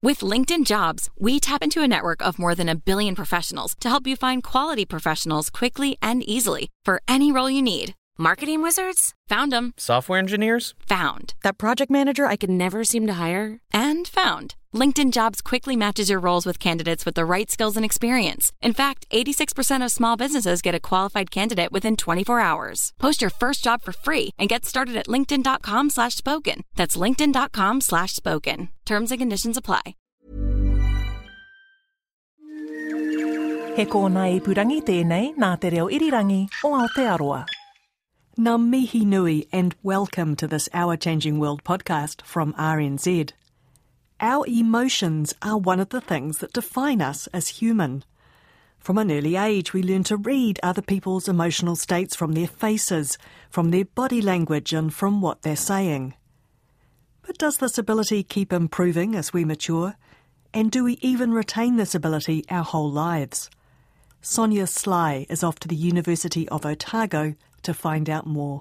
With LinkedIn Jobs, we tap into a network of more than 1 billion professionals to help you find quality professionals quickly and easily for any role you need. Marketing wizards? Found them. Software engineers? Found. That project manager I could never seem to hire? And found. LinkedIn Jobs quickly matches your roles with candidates with the right skills and experience. In fact, 86% of small businesses get a qualified candidate within 24 hours. Post your first job for free and get started at linkedin.com/spoken. That's linkedin.com/spoken. Terms and conditions apply. He kōna ipurangi tēnei nā te reo irirangi o Aotearoa. Ngā mihi nui and welcome to this Our Changing World podcast from RNZ. Our emotions are one of the things that define us as human. From an early age, we learn to read other people's emotional states from their faces, from their body language and from what they're saying. But does this ability keep improving as we mature? And do we even retain this ability our whole lives? Sonia Sly is off to the University of Otago to find out more.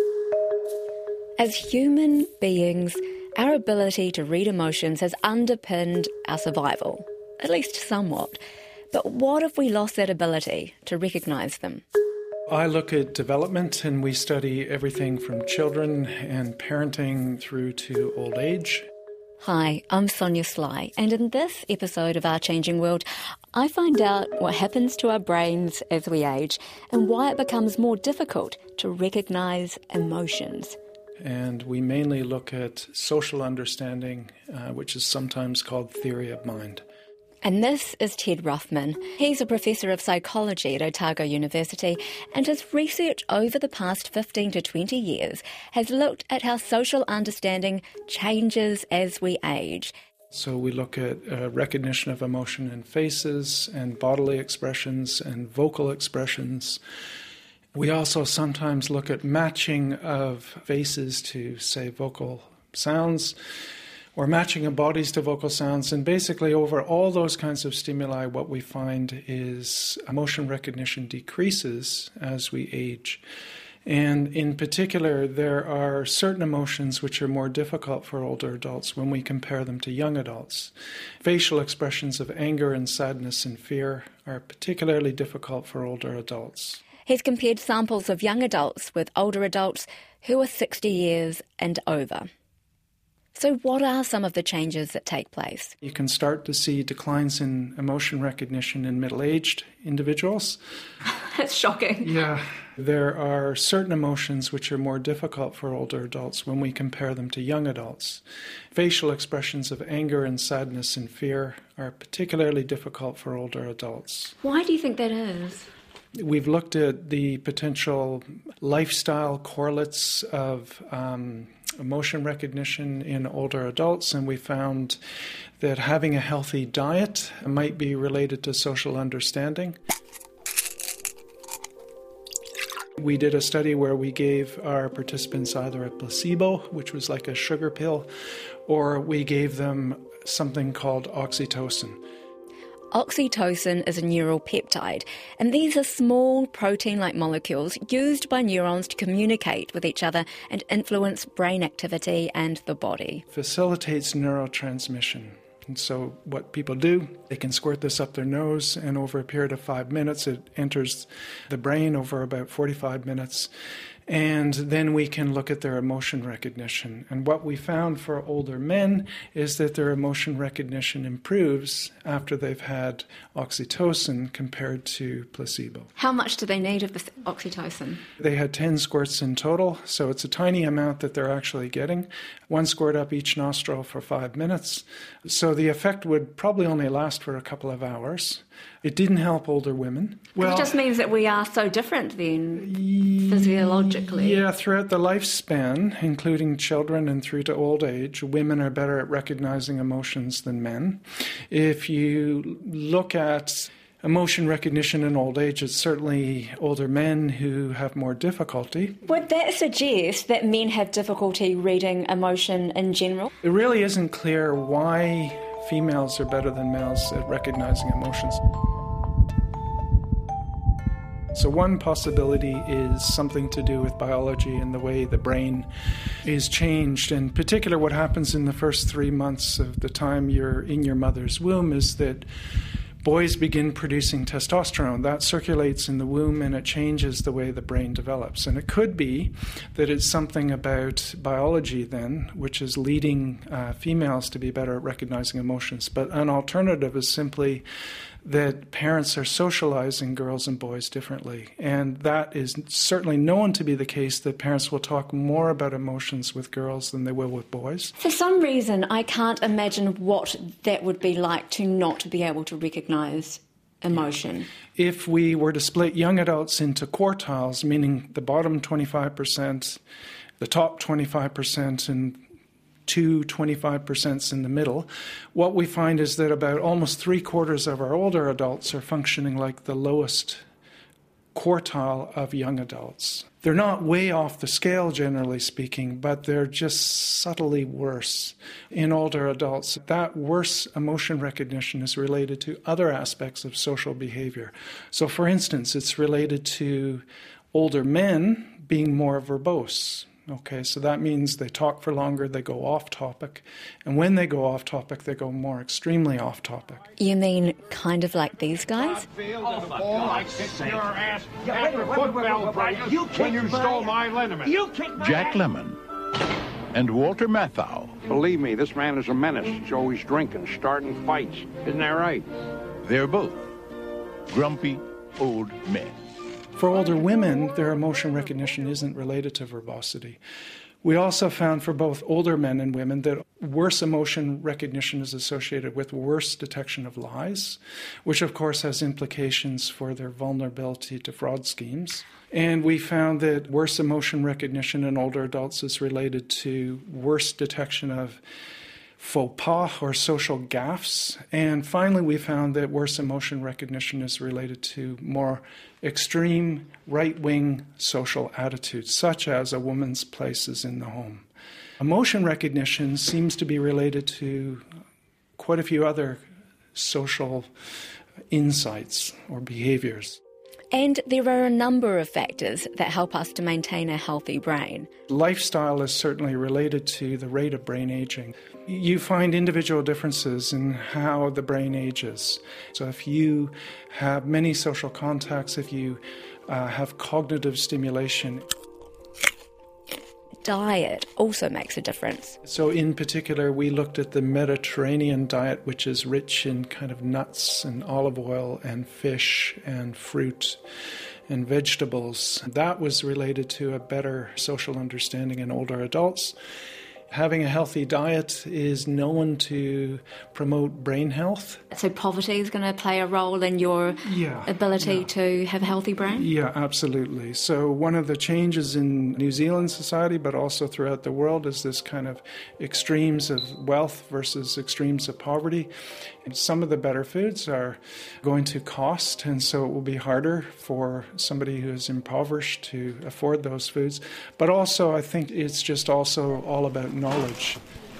As human beings, our ability to read emotions has underpinned our survival, at least somewhat. But what if we lost that ability to recognise them? I look at development and we study everything from children and parenting through to old age. Hi, I'm Sonia Sly, and in this episode of Our Changing World, I find out what happens to our brains as we age and why it becomes more difficult to recognise emotions. And we mainly look at social understanding, which is sometimes called theory of mind. And this is Ted Rothman. He's a professor of psychology at Otago University, and his research over the past 15 to 20 years has looked at how social understanding changes as we age. So we look at recognition of emotion in faces and bodily expressions and vocal expressions. We also sometimes look at matching of faces to, say, vocal sounds, or matching of bodies to vocal sounds. And basically over all those kinds of stimuli, what we find is emotion recognition decreases as we age. And in particular, there are certain emotions which are more difficult for older adults when we compare them to young adults. Facial expressions of anger and sadness and fear are particularly difficult for older adults. He's compared samples of young adults with older adults who are 60 years and over. So what are some of the changes that take place? You can start to see declines in emotion recognition in middle-aged individuals. That's shocking. Yeah. There are certain emotions which are more difficult for older adults when we compare them to young adults. Facial expressions of anger and sadness and fear are particularly difficult for older adults. Why do you think that is? We've looked at the potential lifestyle correlates of emotion recognition in older adults, and we found that having a healthy diet might be related to social understanding. We did a study where we gave our participants either a placebo, which was like a sugar pill, or we gave them something called oxytocin. Oxytocin is a neural peptide, and these are small protein-like molecules used by neurons to communicate with each other and influence brain activity and the body. Facilitates neurotransmission. And so what people do, they can squirt this up their nose, and over a period of 5 minutes, it enters the brain over about 45 minutes. And then we can look at their emotion recognition. And what we found for older men is that their emotion recognition improves after they've had oxytocin compared to placebo. How much do they need of this oxytocin? They had 10 squirts in total, so it's a tiny amount that they're actually getting. 1 squirt up each nostril for 5 minutes. So the effect would probably only last for a couple of hours. It didn't help older women. Well, it just means that we are so different then, physiologically. Yeah, throughout the lifespan, including children and through to old age, women are better at recognizing emotions than men. If you look at emotion recognition in old age, it's certainly older men who have more difficulty. Would that suggest that men have difficulty reading emotion in general? It really isn't clear why females are better than males at recognizing emotions. So one possibility is something to do with biology and the way the brain is changed. In particular, what happens in the first 3 months of the time you're in your mother's womb is that boys begin producing testosterone. That circulates in the womb and it changes the way the brain develops. And it could be that it's something about biology then, which is leading females to be better at recognizing emotions. But an alternative is simply that parents are socializing girls and boys differently. And that is certainly known to be the case, that parents will talk more about emotions with girls than they will with boys. For some reason, I can't imagine what that would be like to not be able to recognise emotion. If we were to split young adults into quartiles, meaning the bottom 25%, the top 25%, and 25% in the middle, what we find is that about almost 3/4 of our older adults are functioning like the lowest quartile of young adults. They're not way off the scale, generally speaking, but they're just subtly worse in older adults. That worse emotion recognition is related to other aspects of social behavior. So, for instance, it's related to older men being more verbose. Okay, so that means they talk for longer, they go off topic, and when they go off topic, they go more extremely off topic. You mean kind of like these guys? I kicked your ass after football practice when you stole my liniment. Jack Lemmon and Walter Matthau. Believe me, this man is a menace. He's always drinking, starting fights. Isn't that right? They're both grumpy old men. For older women, their emotion recognition isn't related to verbosity. We also found for both older men and women that worse emotion recognition is associated with worse detection of lies, which of course has implications for their vulnerability to fraud schemes. And we found that worse emotion recognition in older adults is related to worse detection of faux pas or social gaffes. And finally, we found that worse emotion recognition is related to more extreme right-wing social attitudes, such as a woman's place is in the home. Emotion recognition seems to be related to quite a few other social insights or behaviors. And there are a number of factors that help us to maintain a healthy brain. Lifestyle is certainly related to the rate of brain aging. You find individual differences in how the brain ages. So if you have many social contacts, if you have cognitive stimulation. Diet also makes a difference. So in particular, we looked at the Mediterranean diet, which is rich in kind of nuts and olive oil and fish and fruit and vegetables. That was related to a better social understanding in older adults. Having a healthy diet is known to promote brain health. So poverty is going to play a role in your ability to have a healthy brain? Yeah, absolutely. So one of the changes in New Zealand society, but also throughout the world, is this kind of extremes of wealth versus extremes of poverty. And some of the better foods are going to cost, and so it will be harder for somebody who is impoverished to afford those foods. But also, I think it's just also all about knowledge.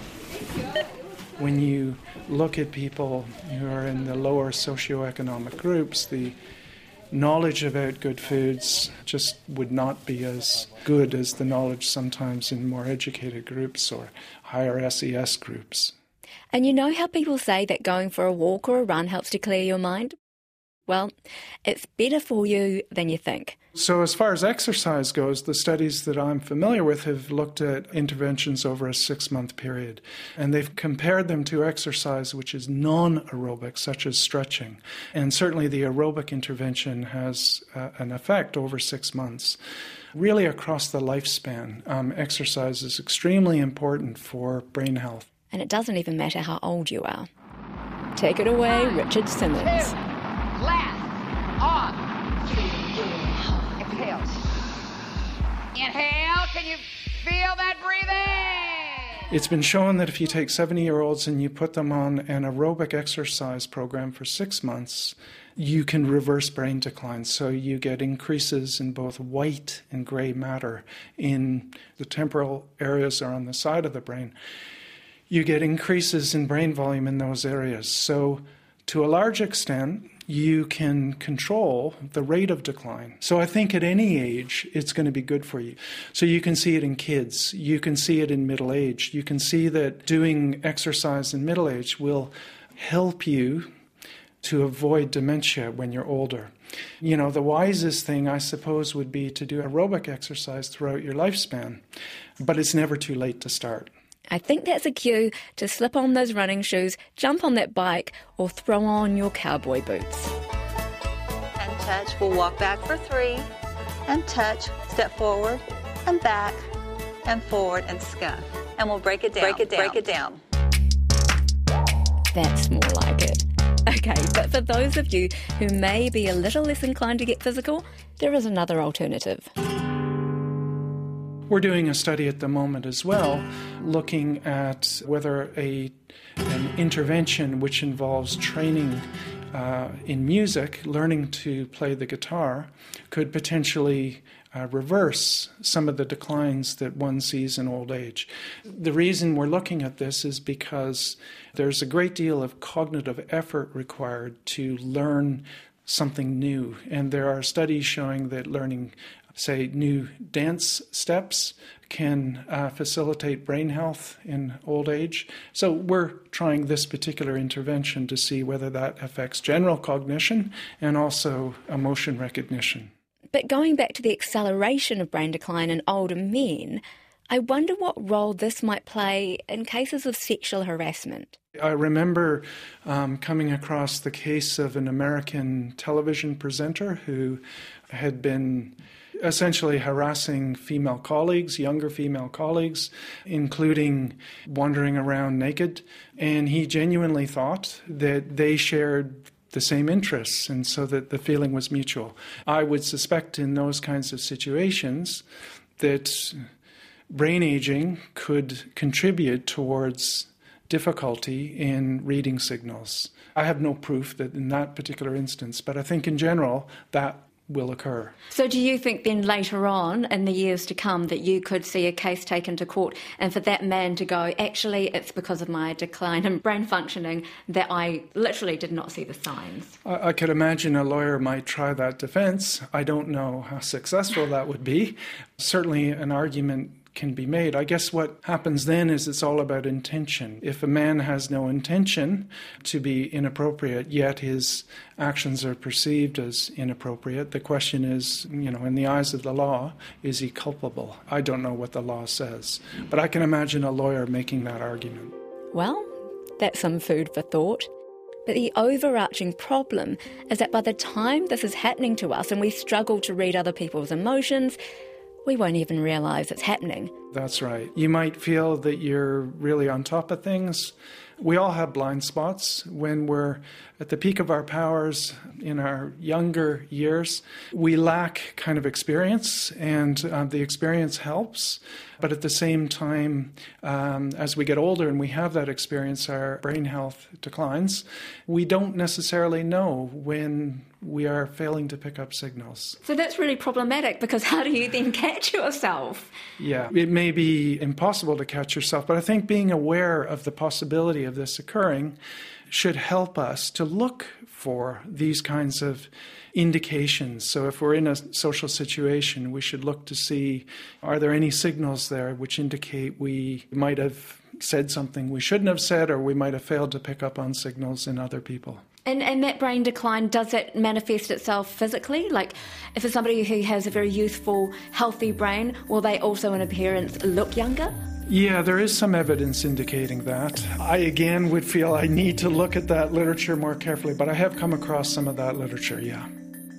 When you look at people who are in the lower socioeconomic groups, the knowledge about good foods just would not be as good as the knowledge sometimes in more educated groups or higher SES groups. And you know how people say that going for a walk or a run helps to clear your mind? Well, it's better for you than you think. So as far as exercise goes, the studies that I'm familiar with have looked at interventions over a 6-month period. And they've compared them to exercise which is non-aerobic, such as stretching. And certainly the aerobic intervention has an effect over 6 months. Really across the lifespan, exercise is extremely important for brain health. And it doesn't even matter how old you are. Take it away, Richard Simmons. Last, on. Exhale. Inhale. Can you feel that breathing? It's been shown that if you take 70-year-olds and you put them on an aerobic exercise program for 6 months, you can reverse brain decline. So you get increases in both white and gray matter in the temporal areas or on the side of the brain. You get increases in brain volume in those areas. So to a large extent, you can control the rate of decline. So I think at any age, it's going to be good for you. So you can see it in kids. You can see it in middle age. You can see that doing exercise in middle age will help you to avoid dementia when you're older. The wisest thing, I suppose, would be to do aerobic exercise throughout your lifespan, but it's never too late to start. I think that's a cue to slip on those running shoes, jump on that bike, or throw on your cowboy boots. And touch. We'll walk back for 3, and touch, step forward, and back, and forward, and scuff. And we'll break it down. Break it down. That's more like it. Okay, but for those of you who may be a little less inclined to get physical, there is another alternative. We're doing a study at the moment as well, looking at whether an intervention which involves training in music, learning to play the guitar, could potentially reverse some of the declines that one sees in old age. The reason we're looking at this is because there's a great deal of cognitive effort required to learn something new, and there are studies showing that learning, say, new dance steps can facilitate brain health in old age. So we're trying this particular intervention to see whether that affects general cognition and also emotion recognition. But going back to the acceleration of brain decline in older men, I wonder what role this might play in cases of sexual harassment. I remember coming across the case of an American television presenter who had been essentially harassing female colleagues, younger female colleagues, including wandering around naked. And he genuinely thought that they shared the same interests, and so that the feeling was mutual. I would suspect in those kinds of situations that brain aging could contribute towards difficulty in reading signals. I have no proof that in that particular instance, but I think in general that will occur. So do you think then later on in the years to come that you could see a case taken to court and for that man to go, actually it's because of my decline in brain functioning that I literally did not see the signs? I could imagine a lawyer might try that defense. I don't know how successful that would be. Certainly an argument can be made. I guess what happens then is it's all about intention. If a man has no intention to be inappropriate, yet his actions are perceived as inappropriate, the question is, in the eyes of the law, is he culpable? I don't know what the law says, but I can imagine a lawyer making that argument. Well, that's some food for thought. But the overarching problem is that by the time this is happening to us and we struggle to read other people's emotions, we won't even realise it's happening. That's right. You might feel that you're really on top of things. We all have blind spots. When we're at the peak of our powers in our younger years, we lack kind of experience, and the experience helps. But at the same time, as we get older and we have that experience, our brain health declines. We don't necessarily know when we are failing to pick up signals. So that's really problematic, because how do you then catch yourself? Yeah, it may be impossible to catch yourself, but I think being aware of the possibility of this occurring should help us to look for these kinds of indications. So if we're in a social situation, we should look to see, are there any signals there which indicate we might have said something we shouldn't have said, or we might have failed to pick up on signals in other people. And that brain decline, does it manifest itself physically? Like, if it's somebody who has a very youthful, healthy brain, will they also in appearance look younger? Yeah, there is some evidence indicating that. I, again, would feel I need to look at that literature more carefully, but I have come across some of that literature, yeah.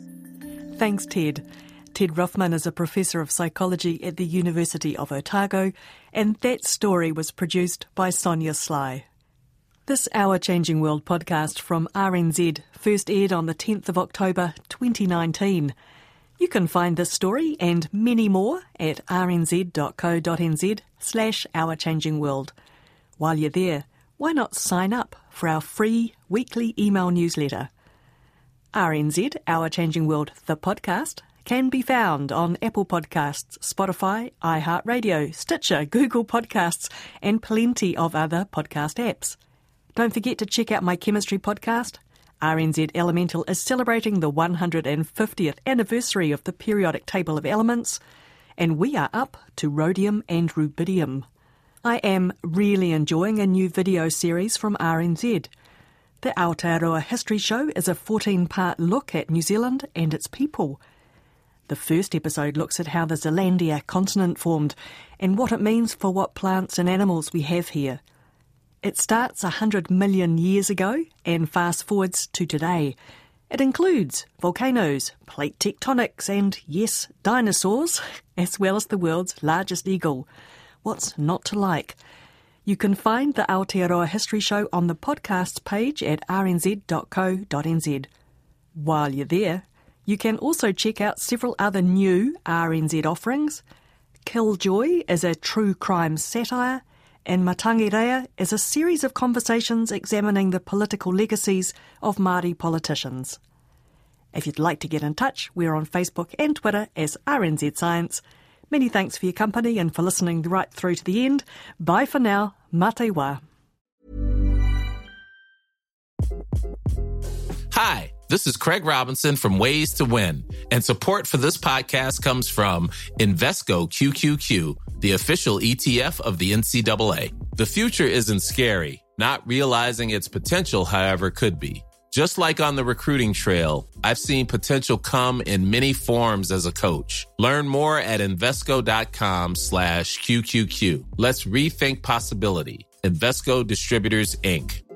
Thanks, Ted. Ted Rothman is a professor of psychology at the University of Otago, and that story was produced by Sonia Sly. This Our Changing World podcast from RNZ first aired on the 10th of October 2019. You can find this story and many more at rnz.co.nz/ourchangingworld. While you're there, why not sign up for our free weekly email newsletter? RNZ, Our Changing World, the podcast, can be found on Apple Podcasts, Spotify, iHeartRadio, Stitcher, Google Podcasts, and plenty of other podcast apps. Don't forget to check out my chemistry podcast, RNZ Elemental is celebrating the 150th anniversary of the periodic table of elements, and we are up to rhodium and rubidium. I am really enjoying a new video series from RNZ. The Aotearoa History Show is a 14-part look at New Zealand and its people. The first episode looks at how the Zealandia continent formed and what it means for what plants and animals we have here. It starts 100 million years ago and fast forwards to today. It includes volcanoes, plate tectonics and, yes, dinosaurs, as well as the world's largest eagle. What's not to like? You can find the Aotearoa History Show on the podcasts page at rnz.co.nz. While you're there, you can also check out several other new RNZ offerings. Killjoy is a true crime satire, and Matangi Rea is a series of conversations examining the political legacies of Māori politicians. If you'd like to get in touch, we're on Facebook and Twitter as RNZ Science. Many thanks for your company and for listening right through to the end. Bye for now. Mā te wā. Hi, this is Craig Robinson from Ways to Win, and support for this podcast comes from Invesco QQQ, the official ETF of the NCAA. The future isn't scary. Not realizing its potential, however, could be. Just like on the recruiting trail, I've seen potential come in many forms as a coach. Learn more at Invesco.com/QQQ. Let's rethink possibility. Invesco Distributors, Inc.